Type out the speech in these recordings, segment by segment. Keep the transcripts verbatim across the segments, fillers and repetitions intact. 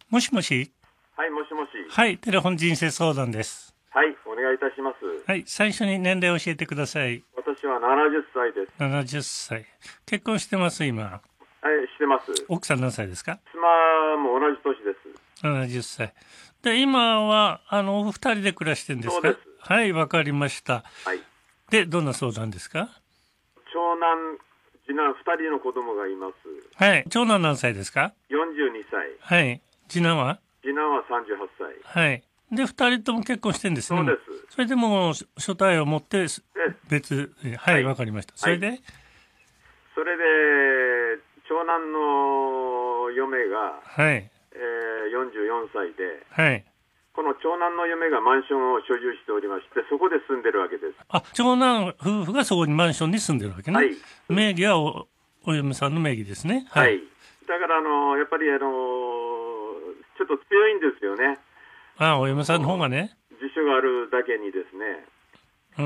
もしもし。 はい、もしもし。 はい、テレフォン人生相談です。 はい、お願いいたします。 はい、最初に年齢を教えてください。 私はななじゅっさいです。 ななじゅっさい。結婚してます、今。 はい、してます。 奥さん何歳ですか？ 妻も同じ年です。 ななじゅっさい。で、今は、あの、お二人で暮らしてるんですか？ そうです。 はい、わかりました。 はい。 で、どんな相談ですか？ 長男、次男ふたりの子供がいます。 はい、長男何歳ですか？ よんじゅうにさい。 はい、次男は？ 次男はさんじゅうはっさい。 はい。で、二人とも結婚してるんですね。 そうです。 それでもう、所帯を持って、別、はい、わ、はい、かりました。それで、はい、 それで、長男の嫁が、 はい、 えー、よんじゅうよんさいで、 はい。 この長男の嫁がマンションを所有しておりまして、そこで住んでるわけです。 あ、長男夫婦がそこにマンションに住んでるわけね。はい。名義は お, お嫁さんの名義ですね。 はい。はい、だから、あの、やっぱり、あの、ちょっと強いんですよね。 ああ、お嫁さんの方がね。 自主があるだけにですね。 うん。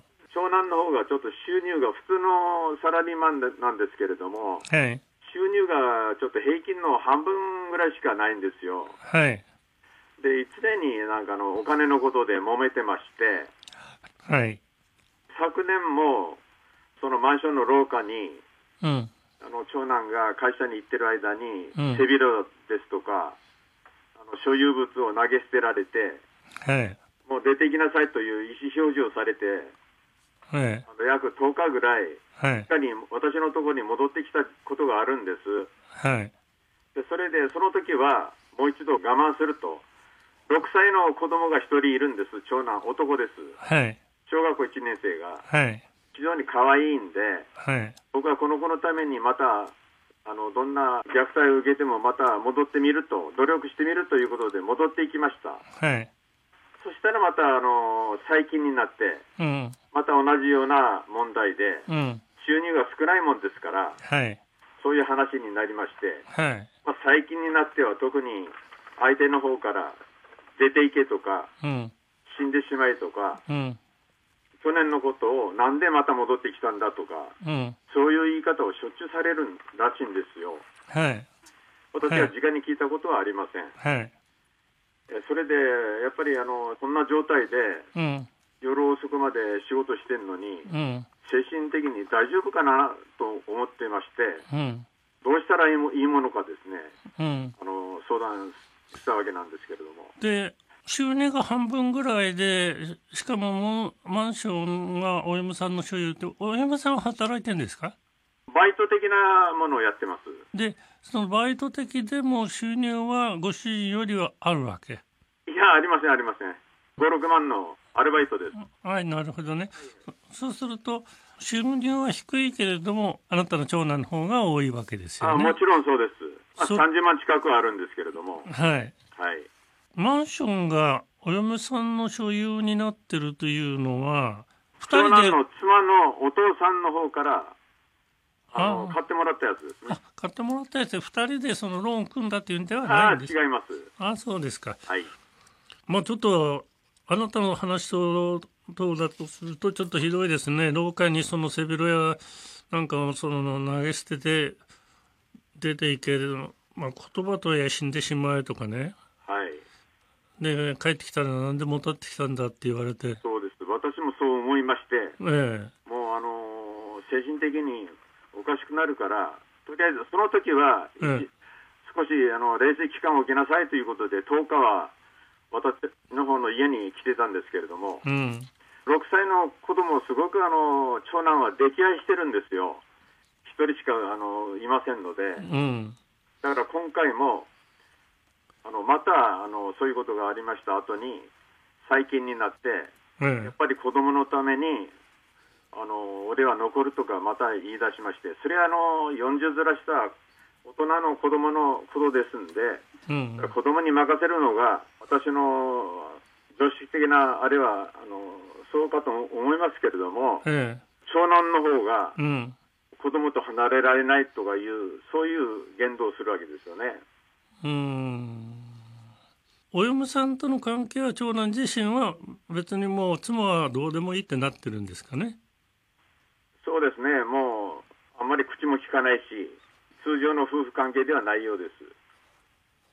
長男の方がちょっと収入が普通のサラリーマンなんですけれども、 はい。 収入がちょっと平均の半分ぐらいしかないんですよ。 はい。 で、常になんかのお金のことで揉めてまして、 はい。 昨年もそのマンションの廊下に、 うん、 あの長男が会社に行ってる間に、 うん、 背広ですとかあの所有物を投げ捨てられて、 はい、 もう出て行きなさいという意思表示をされて、はい、あの約とおかぐらい、はい、に私のところに戻ってきたことがあるんです。はい、でそれでその時はもう一度我慢すると。ろくさいの子供がひとりいるんです。長男男です。はい、小学校いちねん生が、はい、非常に可愛いんで、はい、僕はこの子のためにまたあのどんな虐待を受けてもまた戻ってみると、努力してみるということで戻っていきました。はい、そしたらまたあの最近になって、うん、また同じような問題で、うん、収入が少ないもんですから、はい、そういう話になりまして、はい、まあ、最近になっては特に相手の方から出ていけとか、うん、死んでしまえとか、うん、去年のことをなんでまた戻ってきたんだとか、うん、そういう言い方をしょっちゅうされるらしいんですよ。はい、私は直に聞いたことはありません。はい、それでやっぱりあのこんな状態で、うん、夜遅くまで仕事してるのに、うん、精神的に大丈夫かなと思っていまして、うん、どうしたらいいも、いいものかですね、うん、あの相談したわけなんですけれども。 で、収入が半分ぐらいで、しかももうマンションがお嫁さんの所有って、お嫁さんは働いてるんですか？ バイト的なものをやってます。 で、そのバイト的でも収入はご主人よりはあるわけ？ いや、ありませんありません。ご、ろくまんのアルバイトです。 はい、なるほどね。そうすると収入は低いけれども、あなたの長男の方が多いわけですよね。 あ、もちろんそうです。まあ、さんじゅうまん近くはあるんですけれども。 はい。 はい。 マンションがお嫁さんの所有になってるというのは、 ふたりで長男の妻のお父さんの方からあの買ってもらったやつですね。 あ、買ってもらったやつでふたりでそのローン組んだっていうんではないんですか？ あ、違います。 あ、そうですか。 はい。 まあちょっとあなたの話とどうだとするとちょっとひどいですね。廊下にその背広やなんかをその投げ捨てて出ていける、まあ、言葉とや死んでしまえとかね。 はい。 で帰ってきたらなんで戻ってきたんだって言われて。 そうです。私もそう思いまして、 ええ、 もうあの精神的におかしくなるから、とりあえずその時は、ええ、少しあの冷静期間を受けなさいということでとおかは私の方の家に来てたんですけれども、うん、ろくさいの子供すごくあの長男は溺愛してるんですよ。ひとりしかあのいませんので、うん、だから今回もあのまたあのそういうことがありました後に最近になって、うん、やっぱり子供のためにあの俺は残るとかまた言い出しまして、それはあのよんじゅうずらした大人の子供のことですんで、うん、子供に任せるのが私の常識的なあれはあのそうかと思いますけれども、ええ、長男の方が子供と離れられないとかいうそういう言動をするわけですよね。 うーん、お嫁さんとの関係は長男自身は別にもう妻はどうでもいいってなってるんですかね？ そうですね、もうあんまり口も聞かないし通常の夫婦関係ではないようです。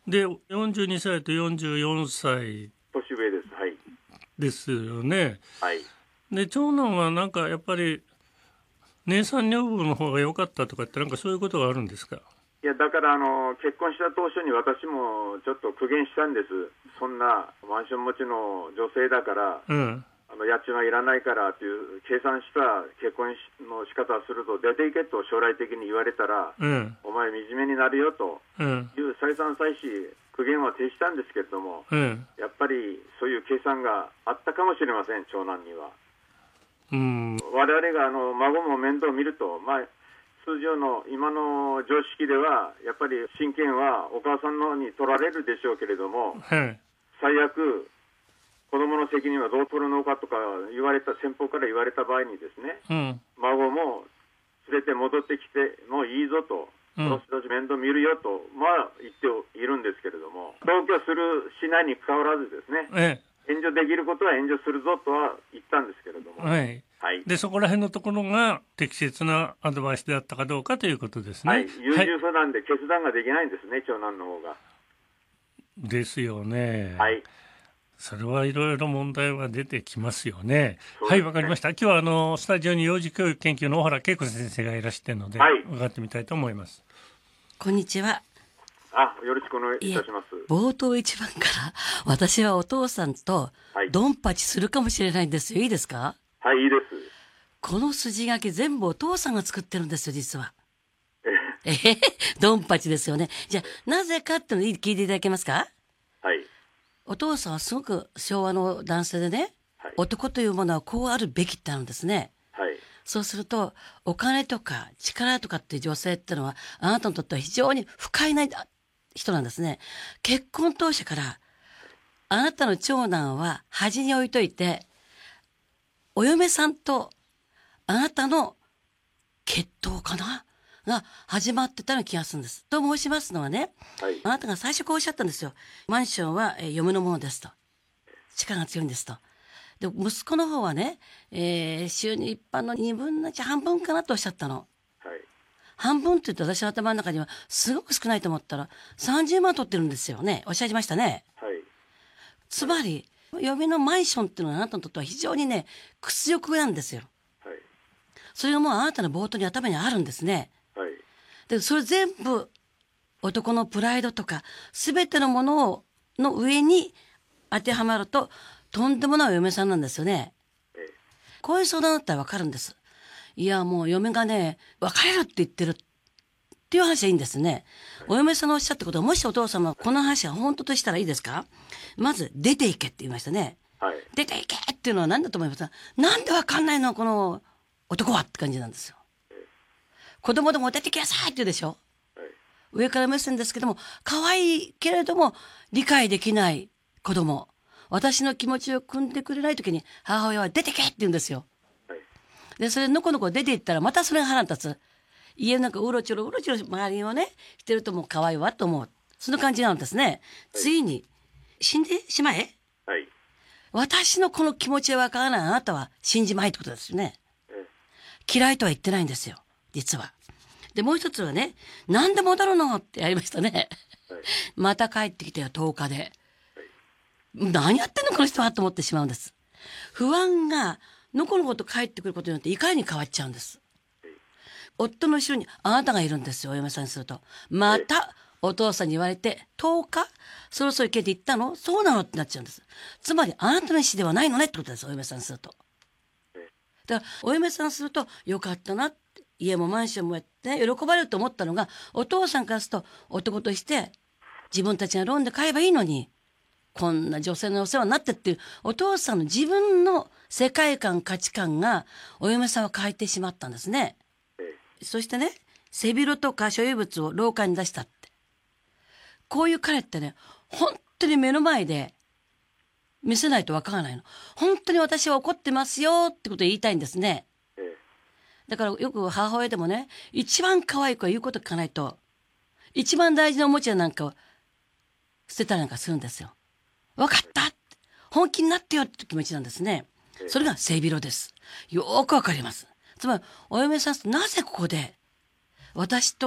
でよんじゅうにさいとよんじゅうよんさい年上です。はい。 ですよね。 はい。 で長男はなんかやっぱり姉さん女房の方が良かったとかってなんかそういうことがあるんですか？ いやだからあの結婚した当初に私もちょっと苦言したんです。そんなマンション持ちの女性だから、うん、あの家賃はいらないからという計算した結婚の仕方をすると出ていけと将来的に言われたら、うん、お前惨めになるよという再三再四苦言は呈したんですけれども、うん、やっぱりそういう計算があったかもしれません、長男には。うん、我々があの孫も面倒を見ると、まあ通常の今の常識ではやっぱり親権はお母さんの方に取られるでしょうけれども、はい、最悪子供の責任はどう取るのかとか言われた先方から言われた場合にですね、うん、孫も連れて戻ってきてもいいぞと、うん、その人たち面倒見るよと、まあ、言っているんですけれども、同居するしないにかかわらずですね、ええ、援助できることは援助するぞとは言ったんですけれども、はいはい、でそこら辺のところが適切なアドバイスであったかどうかということですね。はい、優柔不断で決断ができないんですね、はい、長男の方が。ですよね。はい。それはいろいろ問題は出てきますよね。ね、はい、わかりました。今日はあのスタジオに幼児教育研究の小原恵子先生がいらしているので、はい、伺ってみたいと思います。 こんにちは。 あ、よろしくお願いいたします。 冒頭一番から私はお父さんとドンパチするかもしれないんですよ。いいですか？ はい、いいです。 この筋書き全部お父さんが作ってるんですよ、実は。えへへ、ドンパチですよね。じゃあなぜかっていうのを聞いていただけますか？はい。お父さんはすごく昭和の男性でね、はい、男というものはこうあるべきってあるんですね。はい。そうするとお金とか力とかっていう女性っていうのはあなたにとっては非常に不快な人なんですね。結婚当初からあなたの長男は端に置いといて、お嫁さんとあなたの決闘かなが始まってたような気がするんです。と申しますのはね、はい、あなたが最初こうおっしゃったんですよ。マンションは、えー、嫁のものですと。力が強いんですと。で、息子の方はね、えー、収入一般の二分の一半分かなとおっしゃったの。はい、半分って言うと私の頭の中にはすごく少ないと思ったらさんじゅうまん取ってるんですよね。おっしゃいましたね。はい、つまり、嫁のマンションっていうのはあなたにとっては非常にね、屈辱なんですよ。はい、それがもうあなたの冒頭に頭にあるんですね。はい、で、それ全部男のプライドとか全てのものをの上に当てはまるととんでもないお嫁さんなんですよね。はい、こういう相談だったらわかるんです。いやもう嫁がね別れるって言ってるっていう話はいいんですね。お嫁さんのおっしゃったことは、もしお父様この話が本当としたらいいですか？まず出ていけって言いましたね。はい、出ていけっていうのは何だと思いますか？なんでわかんないのこの男はって感じなんですよ。子供でも出てきなさいって言うでしょ。はい、上から目線ですけども、可愛いけれども理解できない子供、私の気持ちを汲んでくれない時に母親は出てけって言うんですよ。はい、でそれのこのこ出ていったらまたそれが腹立つ。家の中うろちょろうろちょろ周りをねしてるともう可愛いわと思う。その感じなんですね。はい、ついに死んでしまえ、はい、私のこの気持ちがわからないあなたは死んじまえってことですよね。はい、嫌いとは言ってないんですよ実は。でもう一つはね、なんで戻るのってやりましたね。はい、また帰ってきてよとおかで、はい、何やってんのこの人はと思ってしまうんです。不安がのこのこと帰ってくることによって怒りに変わっちゃうんです。夫の後ろにあなたがいるんですよ、お嫁さんにすると。またお父さんに言われてとおかそろそろ行けって言ったの？そうなのってなっちゃうんです。つまりあなたの意思ではないのねってことです、お嫁さんにすると。だからお嫁さんにするとよかったなって、家もマンションもやって、ね、喜ばれると思ったのが、お父さんからすると男として自分たちがローンで買えばいいのに、こんな女性のお世話になってっていうお父さんの自分の世界観価値観がお嫁さんを変えてしまったんですね。そしてね、背広とか所有物を廊下に出したって。こういう彼ってね、本当に目の前で見せないとわからないの。本当に私は怒ってますよってことを言いたいんですね。だからよく母親でもね、一番可愛い子は言うこと聞かないと、一番大事なおもちゃなんかを捨てたりなんかするんですよ。わかったって本気になってよって気持ちなんですね。それが背広です。よーくわかります。つまりお嫁さんとなぜここで私と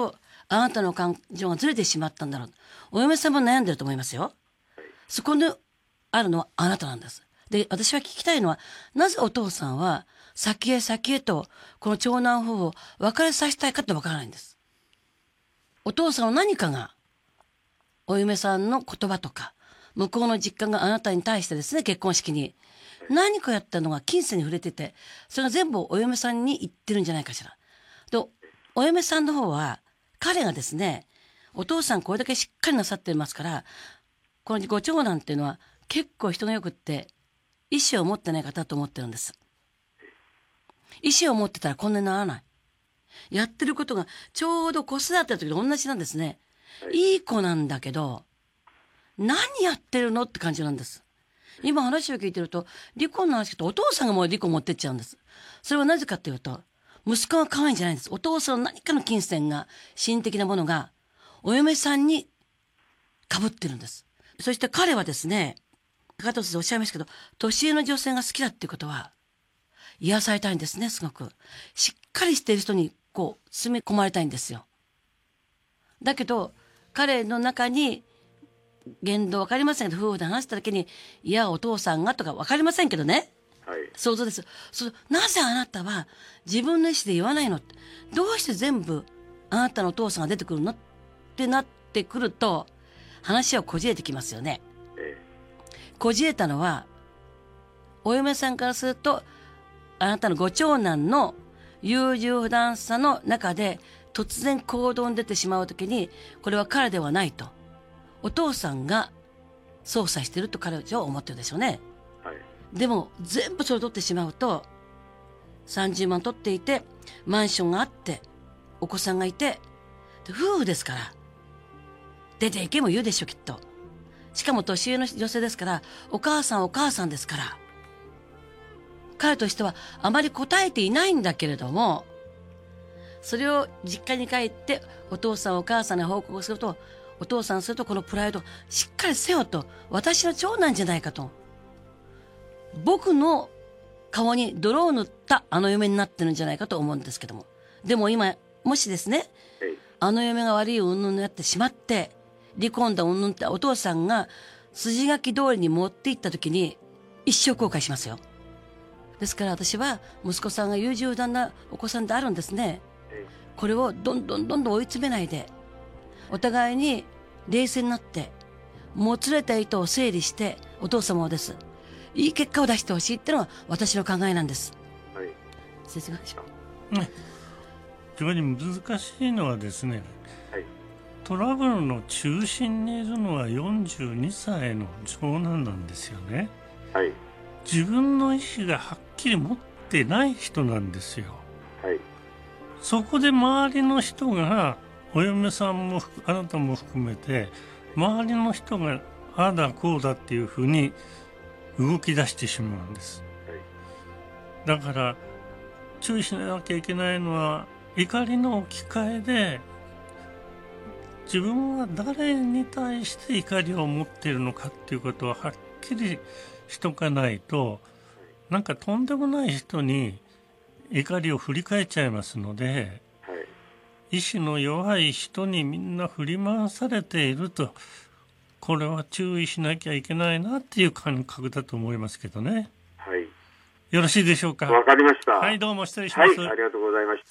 あなたの感情がずれてしまったんだろう。お嫁さんも悩んでると思いますよ。そこにあるのはあなたなんです。で、私は聞きたいのは、なぜお父さんは先へ先へとこの長男夫婦を別れさせたいかってわからないんです。お父さんの何かが、お嫁さんの言葉とか、向こうの実家があなたに対してですね、結婚式に何かやったのが金銭に触れてて、それが全部お嫁さんに言ってるんじゃないかしら。と、お嫁さんの方は、彼がですね、お父さんこれだけしっかりなさってますから、このご長男っていうのは結構人がよくって、意思を持ってない方だと思ってるんです。意思を持ってたらこんなにならない。やってることがちょうど子育ての時と同じなんですね。いい子なんだけど、何やってるのって感じなんです。今話を聞いてると、離婚の話聞くとお父さんがもう離婚持ってっちゃうんです。それはなぜかというと、息子が可愛いんじゃないんです。お父さんの何かの金銭が、心的なものが、お嫁さんに被ってるんです。そして彼はですね、高藤先生おっしゃいましたけど、年上の女性が好きだっていうことは、癒されたいんですね、すごく。しっかりしている人に、こう、住み込まれたいんですよ。だけど、彼の中に、言動わかりませんけど、夫婦で話した時に、いや、お父さんがとかわかりませんけどね。はい、想像です。そなぜあなたは自分の意思で言わないのって、どうして全部あなたのお父さんが出てくるのってなってくると、話はこじれてきますよね。ええ、こじれたのは、お嫁さんからすると、あなたのご長男の優柔不断さの中で突然行動に出てしまうときに、これは彼ではないと。お父さんが操作してると彼女は思ってるでしょうね。はい、でも全部それを取ってしまうと、さんじゅうまん取っていて、マンションがあって、お子さんがいて、夫婦ですから、出ていけも言うでしょ、きっと。しかも年上の女性ですから、お母さんお母さんですから、彼としてはあまり答えていないんだけれども、それを実家に帰ってお父さんお母さんに報告すると、お父さんするとこのプライドしっかりせよと、私の長男じゃないかと、僕の顔に泥を塗ったあの嫁になってるんじゃないかと思うんですけども、でも今もしですね、あの嫁が悪い云々になってしまって離婚だ云々ってお父さんが筋書き通りに持っていった時に一生後悔しますよ。ですから私は息子さんが優柔不断なお子さんであるんですね。これをどんどんどんどん追い詰めないで、お互いに冷静になってもつれた糸を整理して、お父様をですいい結果を出してほしいっていうのが私の考えなんです。はい、先生がでしょう。ね、 非常に難しいのはですね、はい、トラブルの中心にいるのはよんじゅうにさいの長男なんですよね。はい、自分の意思がはっきり持ってない人なんですよ。はい、そこで周りの人が、お嫁さんもあなたも含めて周りの人がああだこうだっていうふうに動き出してしまうんです。だから注意しなきゃいけないのは、怒りの置き換えで自分は誰に対して怒りを持っているのかっていうことをはっきりしとかないと、なんかとんでもない人に怒りを振り返っちゃいますので、意志の弱い人にみんな振り回されていると、これは注意しなきゃいけないなっていう感覚だと思いますけどね。はい。よろしいでしょうか。 わかりました。 はい、どうも失礼します。 はい、ありがとうございました。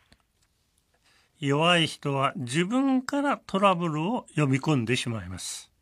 弱い人は自分からトラブルを呼び込んでしまいます。